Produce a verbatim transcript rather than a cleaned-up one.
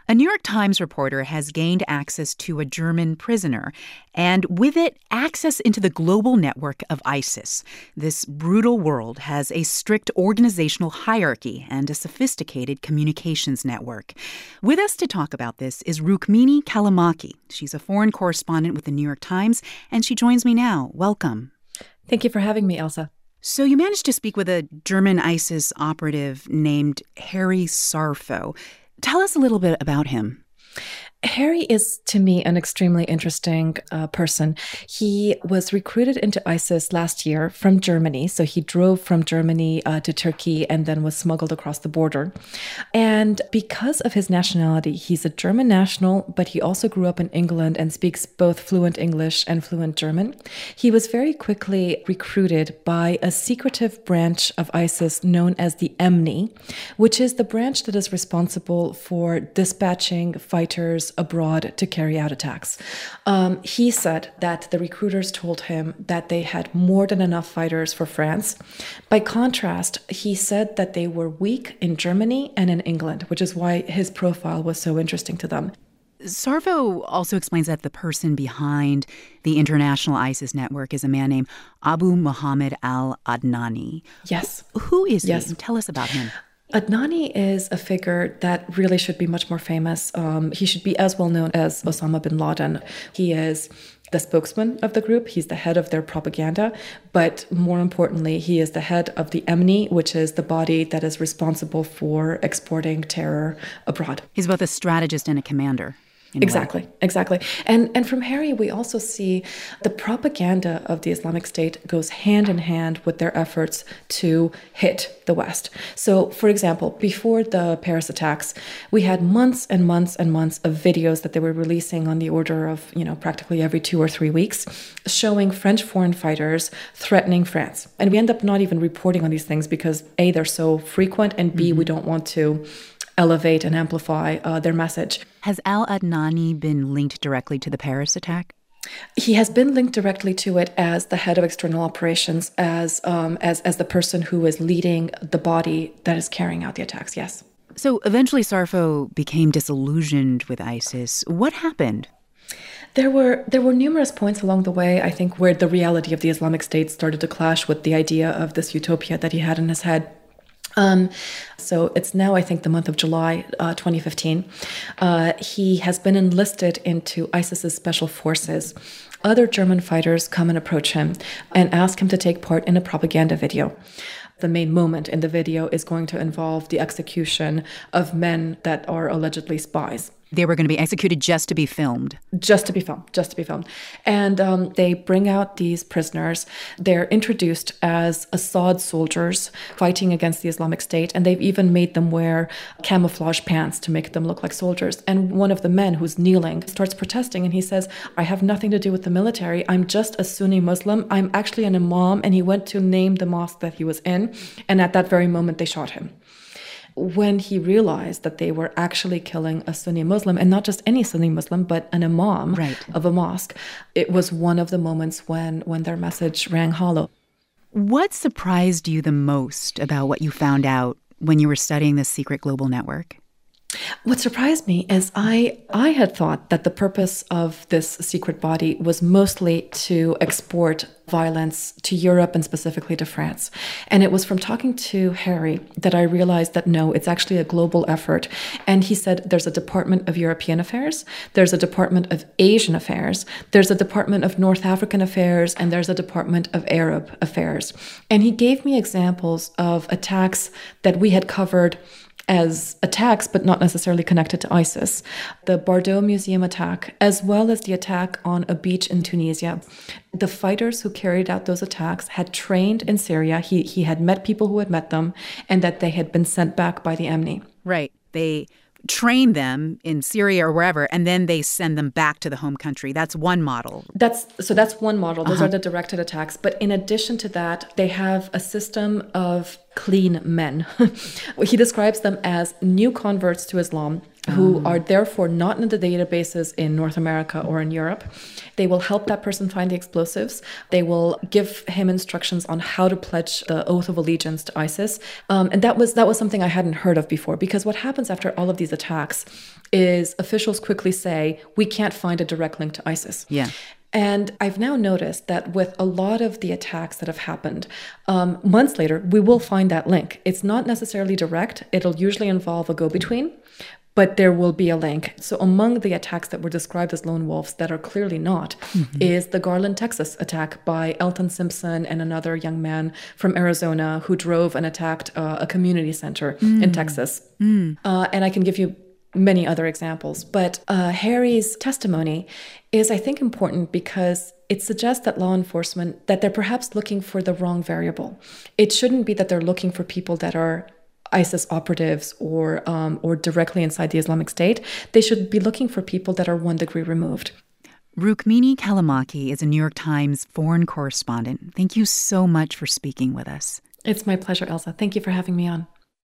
A New York Times reporter has gained access to a German prisoner, and with it, access into the global network of ISIS. This brutal world has a strict organizational hierarchy and a sophisticated communications network. With us to talk about this is Rukmini Callimachi. She's a foreign correspondent with the New York Times, and she joins me now. Welcome. Thank you for having me, Elsa. So you managed to speak with a German ISIS operative named Harry Sarfo. Tell us a little bit about him. Harry is, to me, an extremely interesting uh, person. He was recruited into ISIS last year from Germany. So he drove from Germany uh, to Turkey and then was smuggled across the border. And because of his nationality, he's a German national, but he also grew up in England and speaks both fluent English and fluent German. He was very quickly recruited by a secretive branch of ISIS known as the Emni, which is the branch that is responsible for dispatching fighters abroad to carry out attacks. Um, he said that the recruiters told him that they had more than enough fighters for France. By contrast, he said that they were weak in Germany and in England, which is why his profile was so interesting to them. Sarfo also explains that the person behind the international ISIS network is a man named Abu Muhammad al-Adnani. Yes. Who is yes. he? Tell us about him. Adnani is a figure that really should be much more famous. Um, he should be as well known as Osama bin Laden. He is the spokesman of the group. He's the head of their propaganda. But more importantly, he is the head of the Emni, which is the body that is responsible for exporting terror abroad. He's both a strategist and a commander. Exactly, exactly. And and from Harry, we also see the propaganda of the Islamic State goes hand in hand with their efforts to hit the West. So, for example, before the Paris attacks, we had months and months and months of videos that they were releasing on the order of, you know, practically every two or three weeks, showing French foreign fighters threatening France. And we end up not even reporting on these things because A, they're so frequent, and B, mm-hmm. we don't want to elevate and amplify uh, their message. Has al-Adnani been linked directly to the Paris attack? He has been linked directly to it as the head of external operations, as um, as as the person who is leading the body that is carrying out the attacks, yes. So eventually Sarfo became disillusioned with ISIS. What happened? There were there were numerous points along the way, I think, where the reality of the Islamic State started to clash with the idea of this utopia that he had in his head. Um, so it's now, I think, the month of July, uh, twenty fifteen. Uh, he has been enlisted into ISIS's special forces. Other German fighters come and approach him and ask him to take part in a propaganda video. The main moment in the video is going to involve the execution of men that are allegedly spies. They were going to be executed just to be filmed. Just to be filmed, just to be filmed. And um, they bring out these prisoners. They're introduced as Assad soldiers fighting against the Islamic State, and they've even made them wear camouflage pants to make them look like soldiers. And one of the men who's kneeling starts protesting, and he says, I have nothing to do with the military. I'm just a Sunni Muslim. I'm actually an imam, and he went to name the mosque that he was in, and at that very moment, they shot him. When he realized that they were actually killing a Sunni Muslim, and not just any Sunni Muslim, but an imam right. of a mosque, it was one of the moments when, when their message rang hollow. What surprised you the most about what you found out when you were studying this secret global network? What surprised me is I I had thought that the purpose of this secret body was mostly to export violence to Europe and specifically to France. And it was from talking to Harry that I realized that no, it's actually a global effort. And he said there's a Department of European Affairs, there's a Department of Asian Affairs, there's a Department of North African Affairs, and there's a Department of Arab Affairs. And he gave me examples of attacks that we had covered as attacks, but not necessarily connected to ISIS. The Bardo Museum attack, as well as the attack on a beach in Tunisia. The fighters who carried out those attacks had trained in Syria. He he had met people who had met them, and that they had been sent back by the Emni. Right. They train them in Syria or wherever, and then they send them back to the home country. That's one model. That's so that's one model. Those uh-huh. are the directed attacks. But in addition to that, they have a system of clean men. He describes them as new converts to Islam who are therefore not in the databases in North America or in Europe. They will help that person find the explosives. They will give him instructions on how to pledge the oath of allegiance to ISIS. Um, and that was that was something I hadn't heard of before, because what happens after all of these attacks is officials quickly say, we can't find a direct link to ISIS. Yeah. And I've now noticed that with a lot of the attacks that have happened, um, months later, we will find that link. It's not necessarily direct. It'll usually involve a go-between, but there will be a link. So among the attacks that were described as lone wolves that are clearly not mm-hmm. is the Garland, Texas attack by Elton Simpson and another young man from Arizona who drove and attacked uh, a community center mm. in Texas. Mm. Uh, and I can give you many other examples. But uh, Harry's testimony is, I think, important because it suggests that law enforcement, that they're perhaps looking for the wrong variable. It shouldn't be that they're looking for people that are ISIS operatives or um, or directly inside the Islamic State. They should be looking for people that are one degree removed. Rukmini Callimachi is a New York Times foreign correspondent. Thank you so much for speaking with us. It's my pleasure, Elsa. Thank you for having me on.